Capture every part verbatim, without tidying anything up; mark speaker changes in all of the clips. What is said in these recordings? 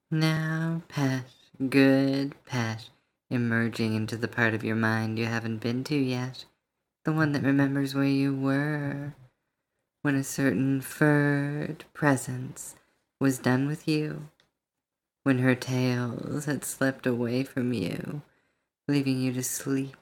Speaker 1: Now, pet, good pet, emerging into the part of your mind you haven't been to yet, the one that remembers where you were when a certain furred presence was done with you, when her tails had slipped away from you, leaving you to sleep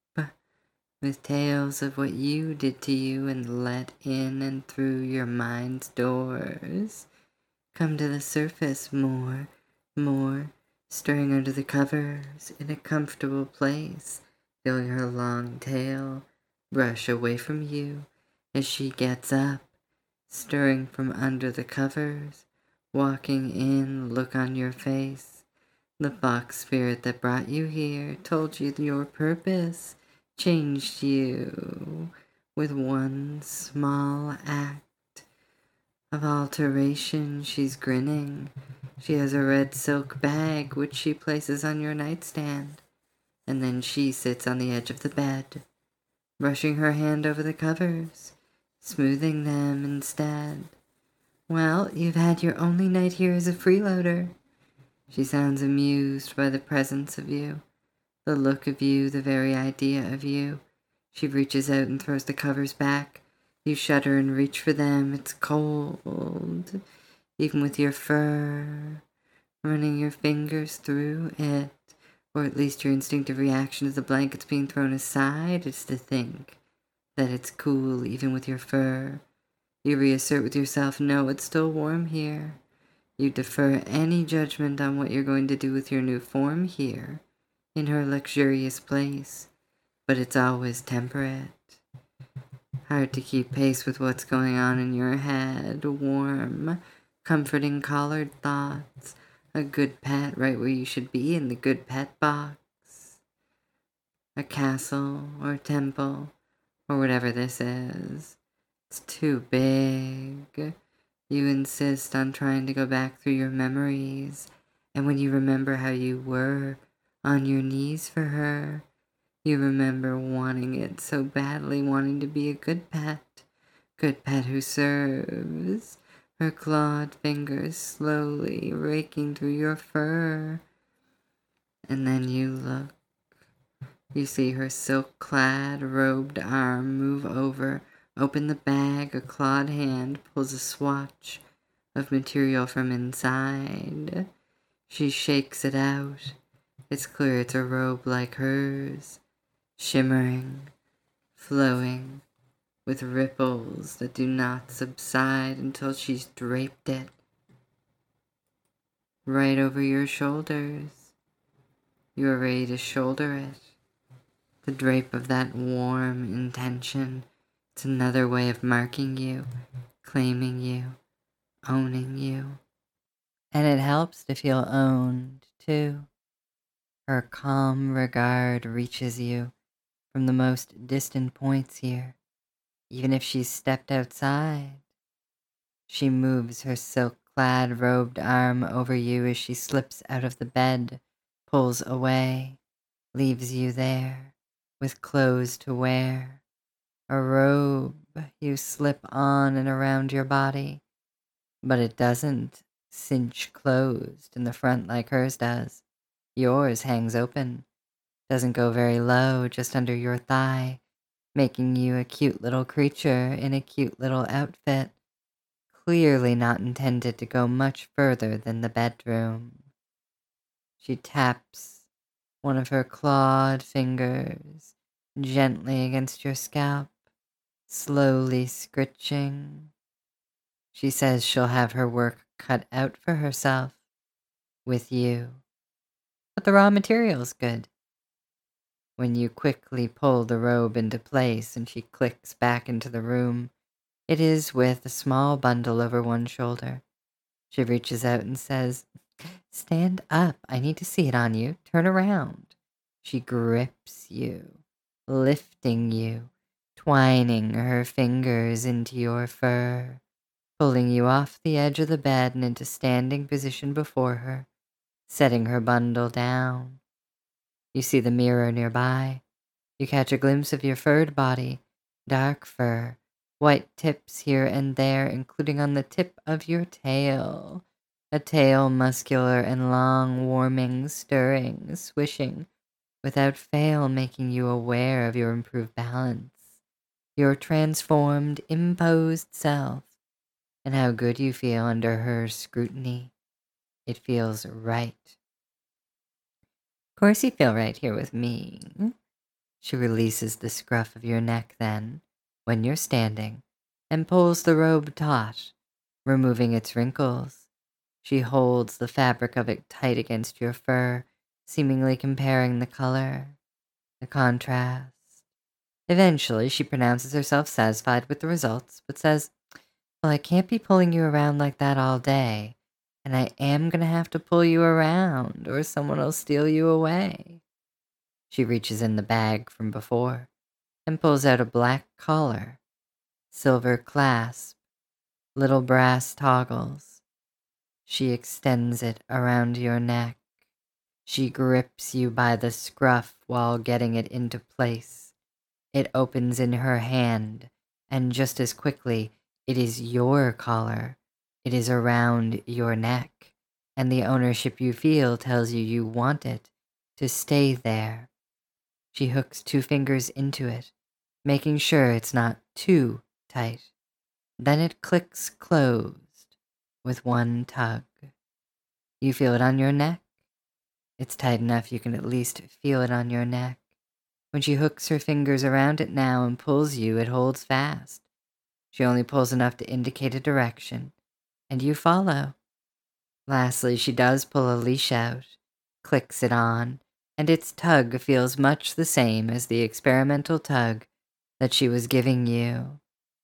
Speaker 1: with tales of what you did to you and let in and through your mind's doors come to the surface more, more, stirring under the covers in a comfortable place, feeling her long tail brush away from you as she gets up, stirring from under the covers, walking in, look on your face. The fox spirit that brought you here told you your purpose, changed you with one small act of alteration. She's grinning. She has a red silk bag which she places on your nightstand, and then she sits on the edge of the bed, brushing her hand over the covers, smoothing them instead. Well, you've had your only night here as a freeloader. She sounds amused by the presence of you, the look of you, the very idea of you. She reaches out and throws the covers back. You shudder and reach for them. It's cold, even with your fur, running your fingers through it, or at least your instinctive reaction to the blankets being thrown aside is to think that it's cool even with your fur. You reassert with yourself, no, it's still warm here. You defer any judgment on what you're going to do with your new form here, in her luxurious place, but it's always temperate. Hard to keep pace with what's going on in your head. Warm, comforting collared thoughts. A good pet right where you should be in the good pet box. A castle or temple or whatever this is. It's too big. You insist on trying to go back through your memories, and when you remember how you were on your knees for her, you remember wanting it so badly, wanting to be a good pet, good pet who serves, her clawed fingers slowly raking through your fur. And then you look. You see her silk-clad, robed arm move over, open the bag, a clawed hand pulls a swatch of material from inside. She shakes it out. It's clear it's a robe like hers, shimmering, flowing, with ripples that do not subside until she's draped it right over your shoulders. You are ready to shoulder it. The drape of that warm intention. It's another way of marking you, claiming you, owning you. And it helps to feel owned, too. Her calm regard reaches you from the most distant points here, even if she's stepped outside. She moves her silk-clad, robed arm over you as she slips out of the bed, pulls away, leaves you there, with clothes to wear. A robe you slip on and around your body, but it doesn't cinch closed in the front like hers does. Yours hangs open, doesn't go very low, just under your thigh, making you a cute little creature in a cute little outfit, clearly not intended to go much further than the bedroom. She taps one of her clawed fingers gently against your scalp, slowly scritching. She says she'll have her work cut out for herself with you, but the raw material's good. When you quickly pull the robe into place and she clicks back into the room, it is with a small bundle over one shoulder. She reaches out and says, "Stand up. I need to see it on you. Turn around." She grips you, lifting you, twining her fingers into your fur, pulling you off the edge of the bed and into standing position before her, setting her bundle down. You see the mirror nearby. You catch a glimpse of your furred body, dark fur, white tips here and there, including on the tip of your tail. a tail muscular and long, warming, stirring, swishing, without fail making you aware of your improved balance, your transformed, imposed self, and how good you feel under her scrutiny. It feels right. Of course you feel right here with me. She releases the scruff of your neck then, when you're standing, and pulls the robe taut, removing its wrinkles. She holds the fabric of it tight against your fur, seemingly comparing the color, the contrast. Eventually, she pronounces herself satisfied with the results, but says, "Well, I can't be pulling you around like that all day, and I am going to have to pull you around, or someone will steal you away." She reaches in the bag from before and pulls out a black collar, silver clasp, little brass toggles. She extends it around your neck. She grips you by the scruff while getting it into place. It opens in her hand, and just as quickly, it is your collar. It is around your neck, and the ownership you feel tells you you want it to stay there. She hooks two fingers into it, making sure it's not too tight. Then it clicks closed with one tug. You feel it on your neck? It's tight enough you can at least feel it on your neck. When she hooks her fingers around it now and pulls you, it holds fast. She only pulls enough to indicate a direction, and you follow. Lastly, she does pull a leash out, clicks it on, and its tug feels much the same as the experimental tug that she was giving you.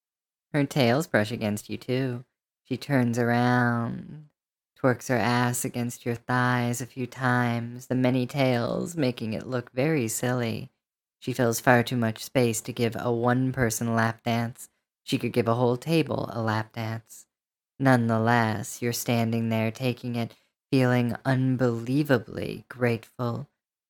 Speaker 1: Her tails brush against you, too. She turns around, twerks her ass against your thighs a few times, the many tails making it look very silly. She fills far too much space to give a one-person lap dance. She could give a whole table a lap dance. Nonetheless, you're standing there taking it, feeling unbelievably grateful,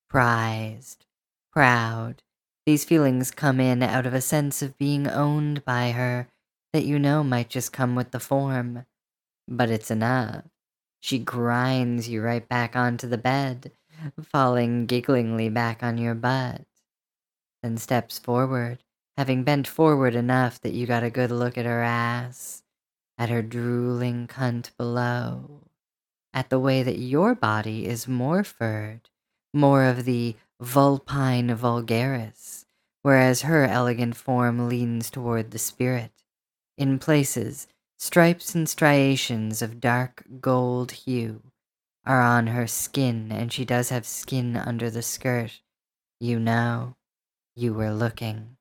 Speaker 1: prized, proud. These feelings come in out of a sense of being owned by her that you know might just come with the form. But it's enough. She grinds you right back onto the bed, falling gigglingly back on your butt. Then steps forward, having bent forward enough that you got a good look at her ass, at her drooling cunt below, at the way that your body is more furred, more of the vulpine vulgaris, whereas her elegant form leans toward the spirit. In places, stripes and striations of dark gold hue are on her skin, and she does have skin under the skirt. You know, you were looking.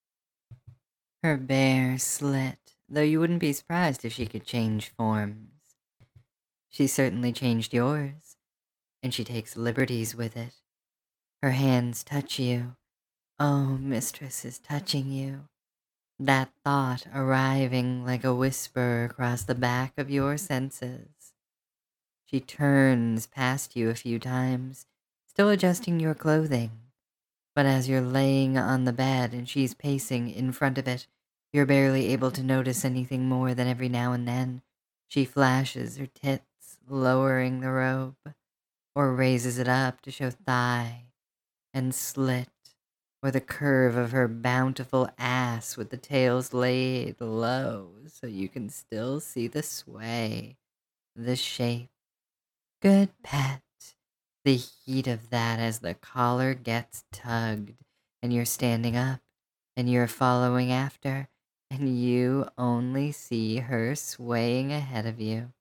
Speaker 1: Her bare slit, though you wouldn't be surprised if she could change forms. She certainly changed yours, and she takes liberties with it. Her hands touch you. Oh, mistress is touching you. That thought arriving like a whisper across the back of your senses. She turns past you a few times, still adjusting your clothing. But as you're laying on the bed and she's pacing in front of it, you're barely able to notice anything more than every now and then she flashes her tits, lowering the robe, or raises it up to show thigh and slit, or the curve of her bountiful ass with the tails laid low so you can still see the sway, the shape. Good pet. The heat of that as the collar gets tugged and you're standing up and you're following after and you only see her swaying ahead of you.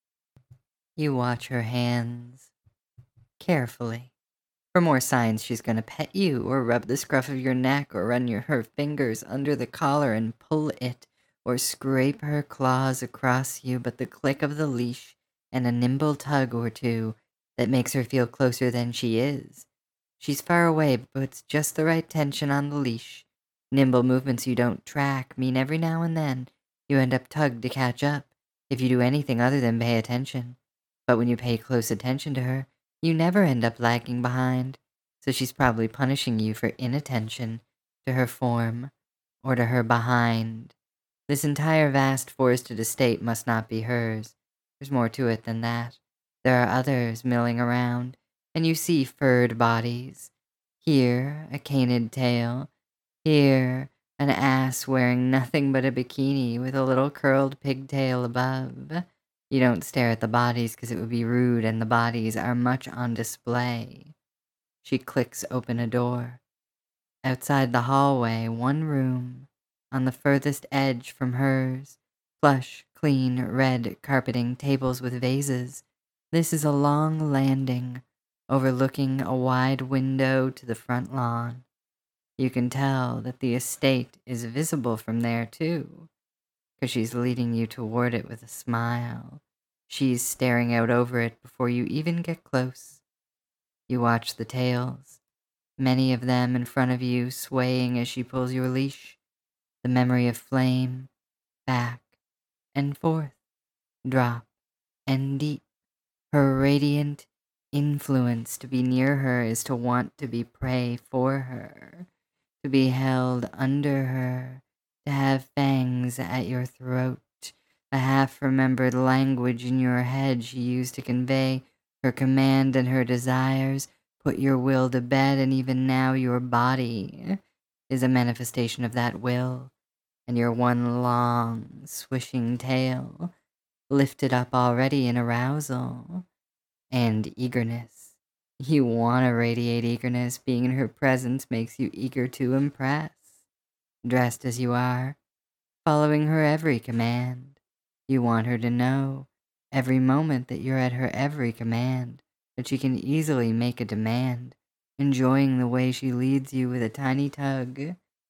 Speaker 1: You watch her hands carefully for more signs she's going to pet you or rub the scruff of your neck or run your her fingers under the collar and pull it or scrape her claws across you, but the click of the leash and a nimble tug or two that makes her feel closer than she is. She's far away, but puts just the right tension on the leash. Nimble movements you don't track mean every now and then you end up tugged to catch up if you do anything other than pay attention. But when you pay close attention to her, you never end up lagging behind, so she's probably punishing you for inattention to her form or to her behind. This entire vast forested estate must not be hers, There's more to it than that. There are others milling around, and you see furred bodies. Here, a canid tail. Here, an ass wearing nothing but a bikini with a little curled pigtail above. You don't stare at the bodies because it would be rude, and the bodies are much on display. She clicks open a door. Outside the hallway, one room, on the furthest edge from hers, plush, clean, red carpeting, tables with vases. This is a long landing, overlooking a wide window to the front lawn. You can tell that the estate is visible from there, too, because she's leading you toward it with a smile. She's staring out over it before you even get close. You watch the tails, many of them in front of you swaying as she pulls your leash, the memory of flame, back and forth, drop and deep. Her radiant influence to be near her is to want to be prey for her, to be held under her, to have fangs at your throat, the half-remembered language in your head she used to convey her command and her desires, put your will to bed, and even now your body is a manifestation of that will, and your one long, swishing tail, lifted up already in arousal and eagerness. You want to radiate eagerness. Being in her presence makes you eager to impress. Dressed as you are, following her every command. You want her to know every moment that you're at her every command, that she can easily make a demand, enjoying the way she leads you with a tiny tug,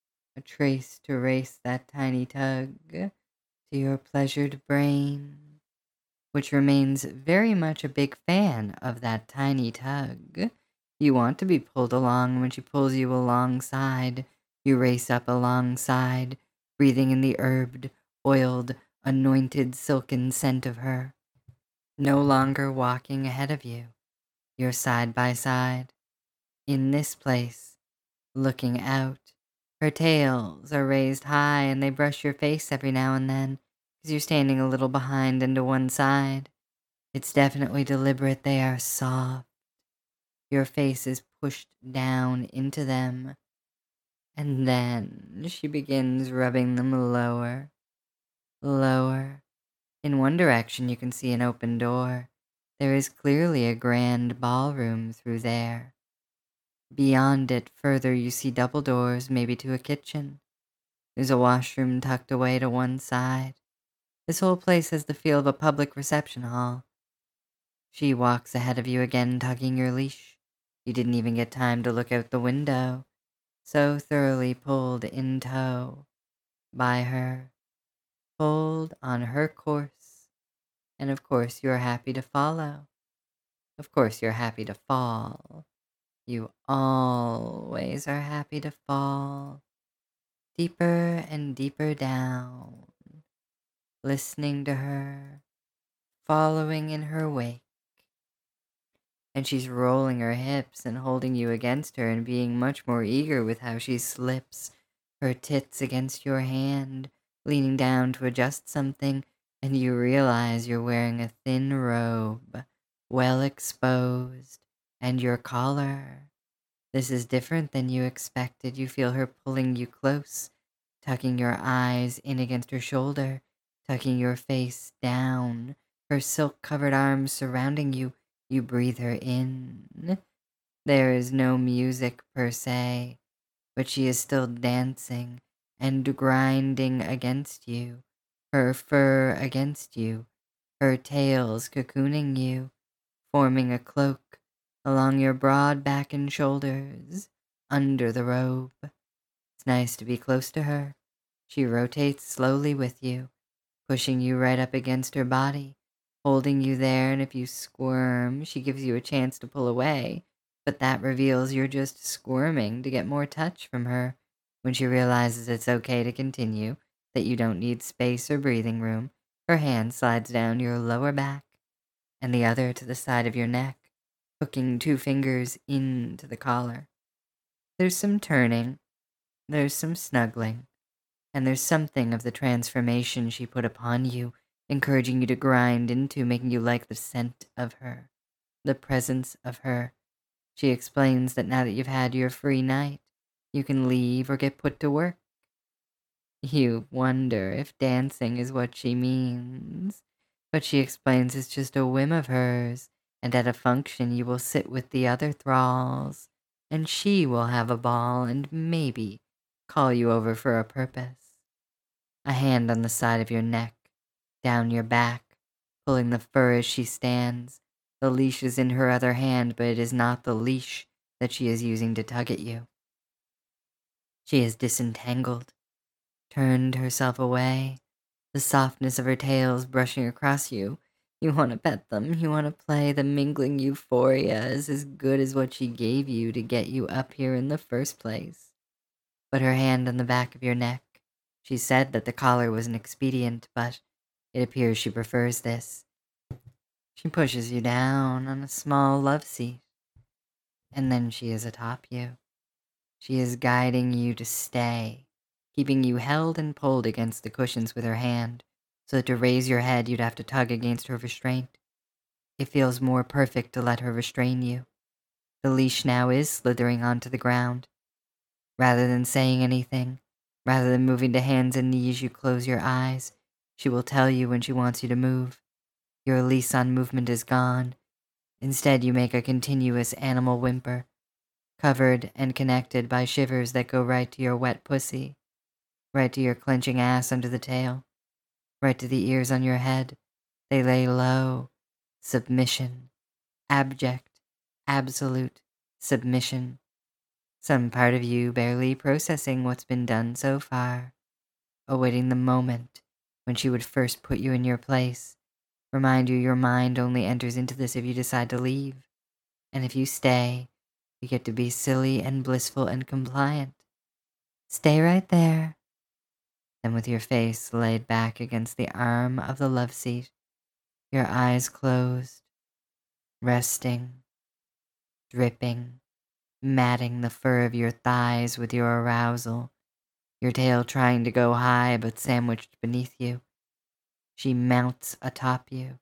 Speaker 1: a trace to race that tiny tug to your pleasured brain, which remains very much a big fan of that tiny tug. You want to be pulled along when she pulls you alongside. You race up alongside, breathing in the herbed, oiled, anointed, silken scent of her. No longer walking ahead of you. You're side by side. In this place, looking out. Her tails are raised high and they brush your face every now and then because you're standing a little behind and to one side. It's definitely deliberate. They are soft. Your face is pushed down into them. And then she begins rubbing them lower, lower. In one direction you can see an open door. There is clearly a grand ballroom through there. Beyond it, further, you see double doors, maybe to a kitchen. There's a washroom tucked away to one side. This whole place has the feel of a public reception hall. She walks ahead of you again, tugging your leash. You didn't even get time to look out the window. So thoroughly pulled in tow by her, pulled on her course, and of course you're happy to follow. Of course you're happy to fall. You always are happy to fall, deeper and deeper down, listening to her, following in her wake. And she's rolling her hips and holding you against her and being much more eager with how she slips her tits against your hand, leaning down to adjust something, and you realize you're wearing a thin robe, well exposed, and your collar. This is different than you expected. You feel her pulling you close, tucking your eyes in against her shoulder, tucking your face down, her silk-covered arms surrounding you. You breathe her in. There is no music per se, but she is still dancing and grinding against you, her fur against you, her tails cocooning you, forming a cloak along your broad back and shoulders, under the robe. It's nice to be close to her. She rotates slowly with you, pushing you right up against her body, holding you there, and if you squirm, she gives you a chance to pull away, but that reveals you're just squirming to get more touch from her. When she realizes it's okay to continue, that you don't need space or breathing room, her hand slides down your lower back and the other to the side of your neck, hooking two fingers into the collar. There's some turning, there's some snuggling, and there's something of the transformation she put upon you encouraging you to grind into, making you like the scent of her, the presence of her. She explains that now that you've had your free night, you can leave or get put to work. You wonder if dancing is what she means, but she explains it's just a whim of hers, and at a function you will sit with the other thralls, and she will have a ball and maybe call you over for a purpose. A hand on the side of your neck, down your back, pulling the fur as she stands. The leash is in her other hand, but it is not the leash that she is using to tug at you. She is disentangled, turned herself away, the softness of her tails brushing across you. You want to pet them, you want to play. The mingling euphoria is as good as what she gave you to get you up here in the first place. But her hand on the back of your neck, she said that the collar was an expedient, but it appears she prefers this. She pushes you down on a small love seat, and then she is atop you. She is guiding you to stay, keeping you held and pulled against the cushions with her hand, so that to raise your head you'd have to tug against her restraint. It feels more perfect to let her restrain you. The leash now is slithering onto the ground. Rather than saying anything, rather than moving to hands and knees, you close your eyes. She will tell you when she wants you to move. Your lease on movement is gone. Instead, you make a continuous animal whimper, covered and connected by shivers that go right to your wet pussy, right to your clenching ass under the tail, right to the ears on your head. They lay low. Submission. Abject. Absolute submission. Some part of you barely processing what's been done so far, awaiting the moment when she would first put you in your place, remind you your mind only enters into this if you decide to leave, and if you stay, you get to be silly and blissful and compliant. Stay right there. Then with your face laid back against the arm of the love seat, your eyes closed, resting, dripping, matting the fur of your thighs with your arousal, your tail trying to go high but sandwiched beneath you. She mounts atop you,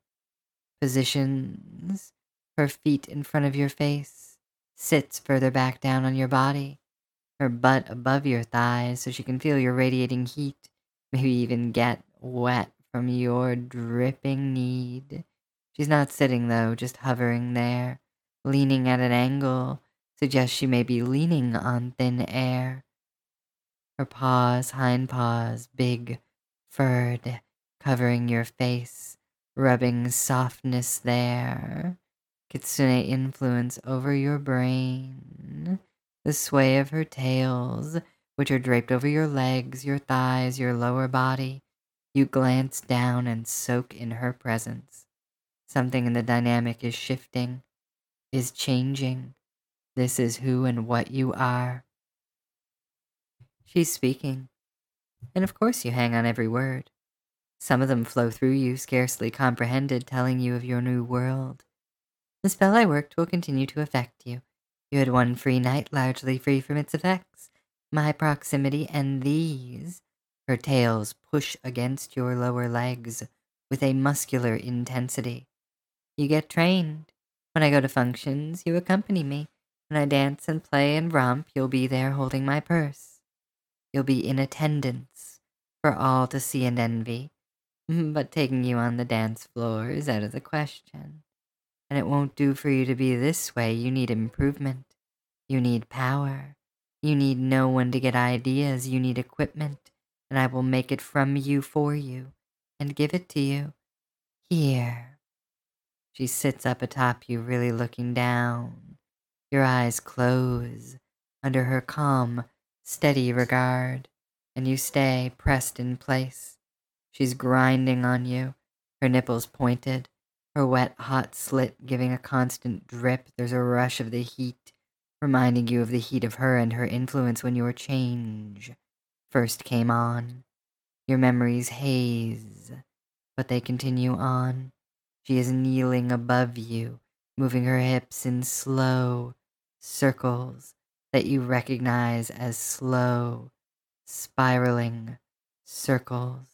Speaker 1: positions her feet in front of your face, sits further back down on your body, her butt above your thighs so she can feel your radiating heat, maybe even get wet from your dripping need. She's not sitting though, just hovering there, leaning at an angle, suggests she may be leaning on thin air. Her paws, hind paws, big, furred, covering your face, rubbing softness there. Kitsune influence over your brain. The sway of her tails, which are draped over your legs, your thighs, your lower body. You glance down and soak in her presence. Something in the dynamic is shifting, is changing. This is who and what you are. She's speaking, and of course you hang on every word. Some of them flow through you, scarcely comprehended, telling you of your new world. The spell I worked will continue to affect you. You had one free night, largely free from its effects. My proximity and these, her tails push against your lower legs with a muscular intensity. You get trained. When I go to functions, you accompany me. When I dance and play and romp, you'll be there holding my purse. You'll be in attendance for all to see and envy. But taking you on the dance floor is out of the question. And it won't do for you to be this way. You need improvement. You need power. You need no one to get ideas. You need equipment. And I will make it from you for you and give it to you. Here. She sits up atop you, really looking down. Your eyes close under her calm, steady regard, and you stay pressed in place. She's grinding on you, her nipples pointed, her wet, hot slit giving a constant drip. There's a rush of the heat, reminding you of the heat of her and her influence when your change first came on. Your memories haze, but they continue on. She is kneeling above you, moving her hips in slow circles that you recognize as slow, spiraling circles.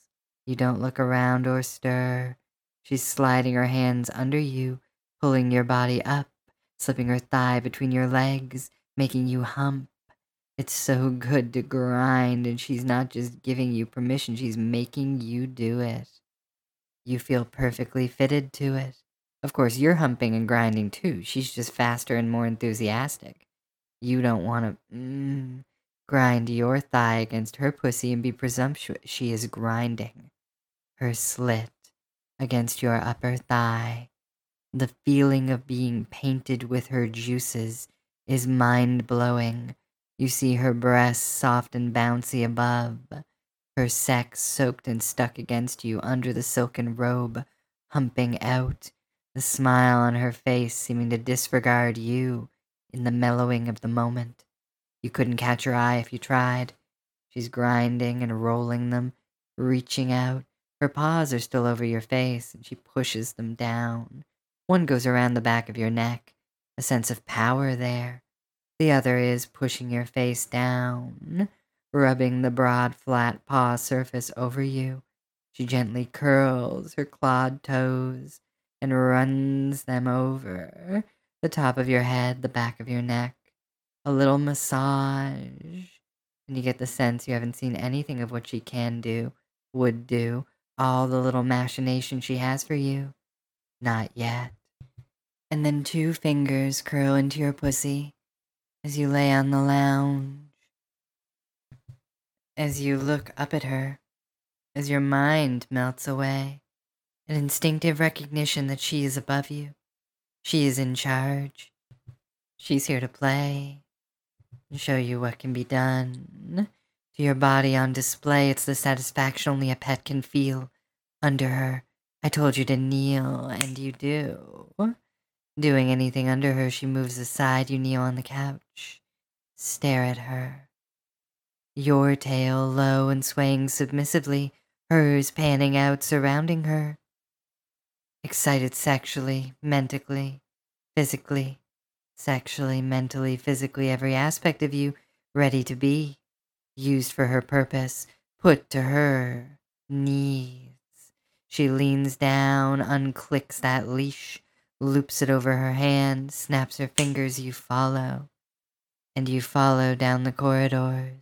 Speaker 1: You don't look around or stir. She's sliding her hands under you, pulling your body up, slipping her thigh between your legs, making you hump. It's so good to grind, and she's not just giving you permission, she's making you do it. You feel perfectly fitted to it. Of course, you're humping and grinding too. She's just faster and more enthusiastic. You don't want to mm, grind your thigh against her pussy and be presumptuous. She is grinding her slit against your upper thigh. The feeling of being painted with her juices is mind-blowing. You see her breasts soft and bouncy above, her sex soaked and stuck against you under the silken robe, humping out, the smile on her face seeming to disregard you in the mellowing of the moment. You couldn't catch her eye if you tried. She's grinding and rolling them, reaching out. Her paws are still over your face, and she pushes them down. One goes around the back of your neck, a sense of power there. The other is pushing your face down, rubbing the broad, flat paw surface over you. She gently curls her clawed toes and runs them over the top of your head, the back of your neck. A little massage, and you get the sense you haven't seen anything of what she can do, would do, all the little machinations she has for you. Not yet. And then two fingers curl into your pussy as you lay on the lounge, as you look up at her, as your mind melts away, an instinctive recognition that she is above you. She is in charge. She's here to play and show you what can be done. To your body on display, it's the satisfaction only a pet can feel under her. I told you to kneel, and you do. Doing anything under her, she moves aside, you kneel on the couch. Stare at her. Your tail low and swaying submissively, hers panning out, surrounding her. Excited sexually, mentally, physically, sexually, mentally, physically, every aspect of you ready to be used for her purpose, put to her needs. She leans down, unclicks that leash, loops it over her hand, snaps her fingers, you follow. And you follow down the corridors.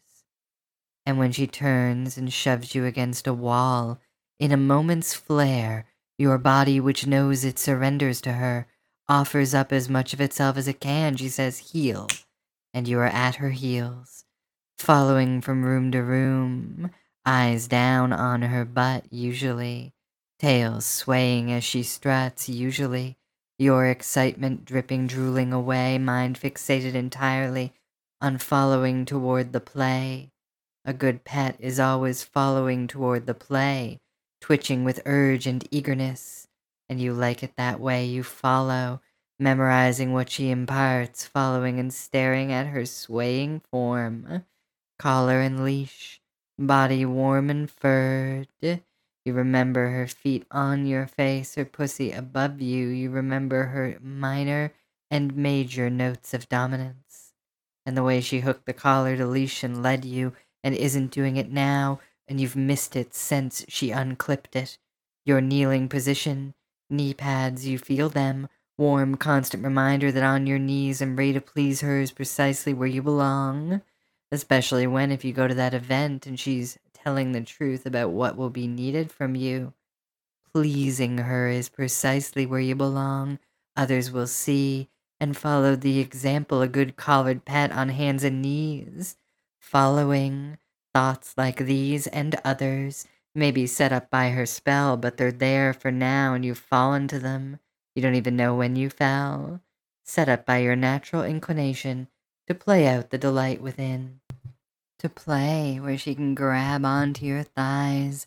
Speaker 1: And when she turns and shoves you against a wall, in a moment's flare, your body, which knows it surrenders to her, offers up as much of itself as it can. She says, heel, and you are at her heels, following from room to room, eyes down on her butt, usually, tail swaying as she struts, usually, your excitement dripping, drooling away, mind fixated entirely on following toward the play. A good pet is always following toward the play, twitching with urge and eagerness, and you like it that way. You follow, memorizing what she imparts, following and staring at her swaying form, collar and leash, body warm and furred. You remember her feet on your face, her pussy above you. You remember her minor and major notes of dominance, and the way she hooked the collar to leash and led you, and isn't doing it now, and you've missed it since she unclipped it. Your kneeling position, knee pads, you feel them, warm, constant reminder that on your knees and ready to please her is precisely where you belong, especially when if you go to that event and she's telling the truth about what will be needed from you. Pleasing her is precisely where you belong. Others will see and follow the example, a good collared pet on hands and knees. Following thoughts like these and others may be set up by her spell, but they're there for now and you've fallen to them. You don't even know when you fell. Set up by your natural inclination to play out the delight within. To play where she can grab onto your thighs,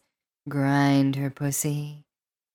Speaker 1: grind her pussy,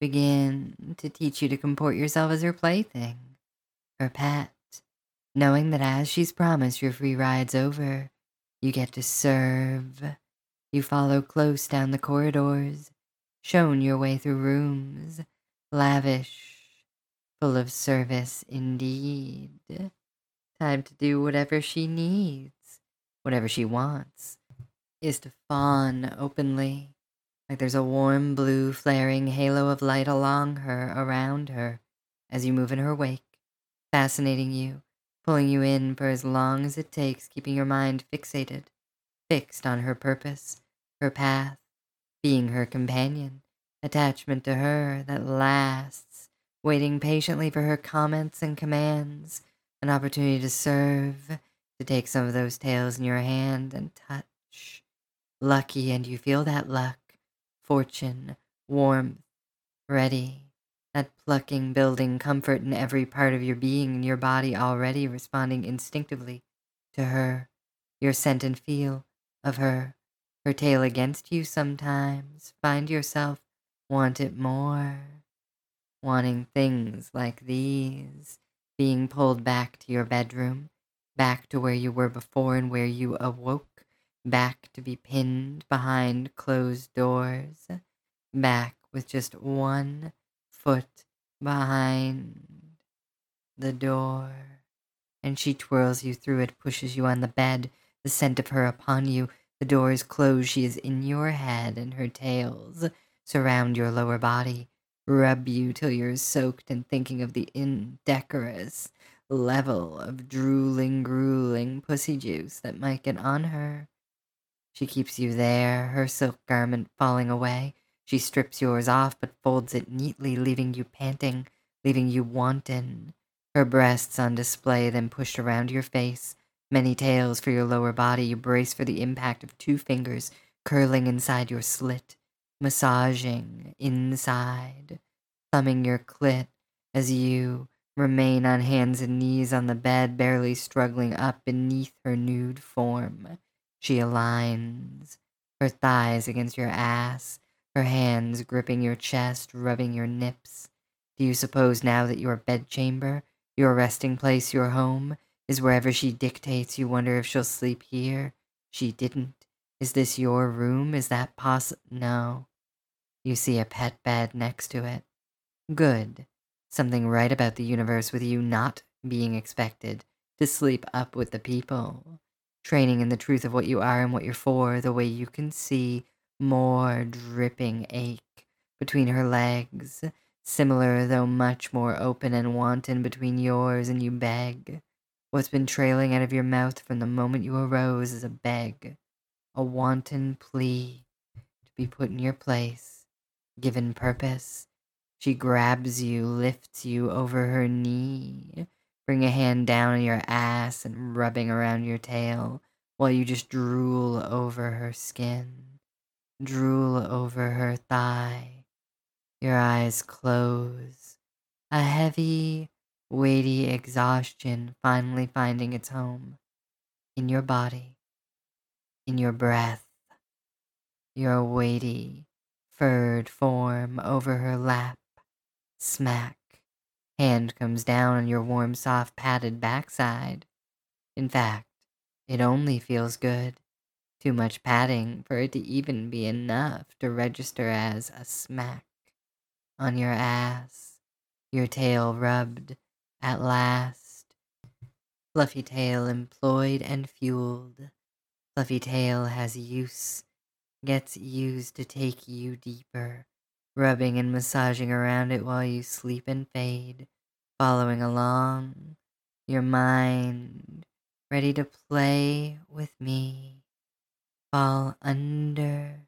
Speaker 1: begin to teach you to comport yourself as her plaything, her pet, knowing that as she's promised your free ride's over, you get to serve. You follow close down the corridors, shown your way through rooms, lavish, full of service indeed. Time to do whatever she needs, whatever she wants, is to fawn openly, like there's a warm blue flaring halo of light along her, around her, as you move in her wake, fascinating you, pulling you in for as long as it takes, keeping your mind fixated, fixed on her purpose, her path, being her companion, attachment to her that lasts, waiting patiently for her comments and commands, an opportunity to serve, to take some of those tails in your hand and touch. Lucky, and you feel that luck, fortune, warmth, ready. That plucking, building comfort in every part of your being and your body already responding instinctively to her, your scent and feel of her, her tail against you sometimes. Find yourself want it more, wanting things like these, being pulled back to your bedroom, back to where you were before and where you awoke, back to be pinned behind closed doors, back with just one foot behind the door. And she twirls you through it, pushes you on the bed, the scent of her upon you. The door is closed, she is in your head, and her tails surround your lower body, rub you till you're soaked and thinking of the indecorous level of drooling, grueling pussy juice that might get on her. She keeps you there, her silk garment falling away. She strips yours off but folds it neatly, leaving you panting, leaving you wanton. Her breasts on display, then pushed around your face. Many tails for your lower body. You brace for the impact of two fingers curling inside your slit, massaging inside, thumbing your clit as you remain on hands and knees on the bed, barely struggling up beneath her nude form. She aligns, her thighs against your ass, her hands gripping your chest, rubbing your nips. Do you suppose now that your bedchamber, your resting place, your home, is wherever she dictates, you wonder if she'll sleep here? She didn't. Is this your room? Is that possible? No. You see a pet bed next to it. Good. Something right about the universe with you not being expected to sleep up with the people. Training in the truth of what you are and what you're for, the way you can see more dripping ache between her legs, similar though much more open and wanton between yours, and you beg. What's been trailing out of your mouth from the moment you arose is a beg, a wanton plea to be put in your place, given purpose. She grabs you, lifts you over her knee, bring a hand down on your ass and rubbing around your tail while you just drool over her skin, drool over her thigh. Your eyes close, a heavy, weighty exhaustion finally finding its home in your body, in your breath, your weighty, furred form over her lap. Smack. Hand comes down on your warm, soft, padded backside. In fact, it only feels good. Too much padding for it to even be enough to register as a smack on your ass. Your tail rubbed at last. Fluffy tail employed and fueled. Fluffy tail has use, gets used to take you deeper, rubbing and massaging around it while you sleep and fade, following along, your mind ready to play with me. Fall under.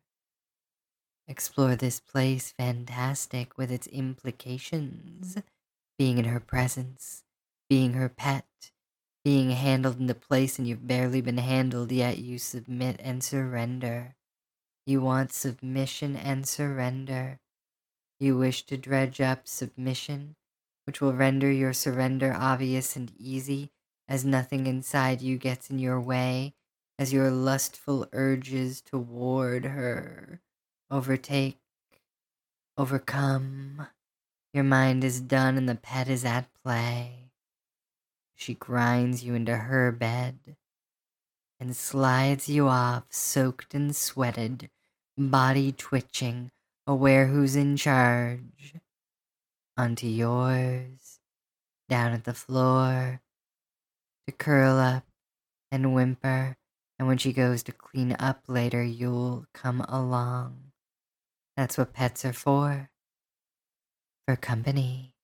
Speaker 1: Explore this place fantastic with its implications. Being in her presence, being her pet, being handled into place and you've barely been handled, yet you submit and surrender. You want submission and surrender. You wish to dredge up submission, which will render your surrender obvious and easy, as nothing inside you gets in your way, as your lustful urges toward her overtake, overcome. Your mind is done and the pet is at play. She grinds you into her bed and slides you off, soaked and sweated, body twitching, aware who's in charge, onto yours, down at the floor, to curl up and whimper, and when she goes to clean up later, you'll come along. That's what pets are for. For company.